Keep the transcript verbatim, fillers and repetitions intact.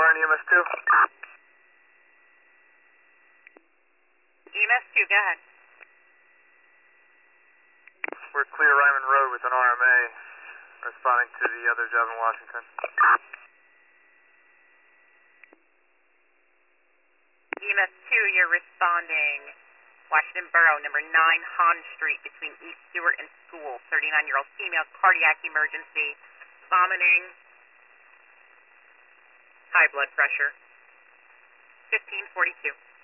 fire in E M S two. E M S two, go ahead. We're clear Ryman Road with an R M A, responding to the other job in Washington. E M S two, you're responding Washington Borough, number nine Hahn Street, between East Stewart and School. thirty-nine-year-old female, cardiac emergency, vomiting, high blood pressure. fifteen forty-two.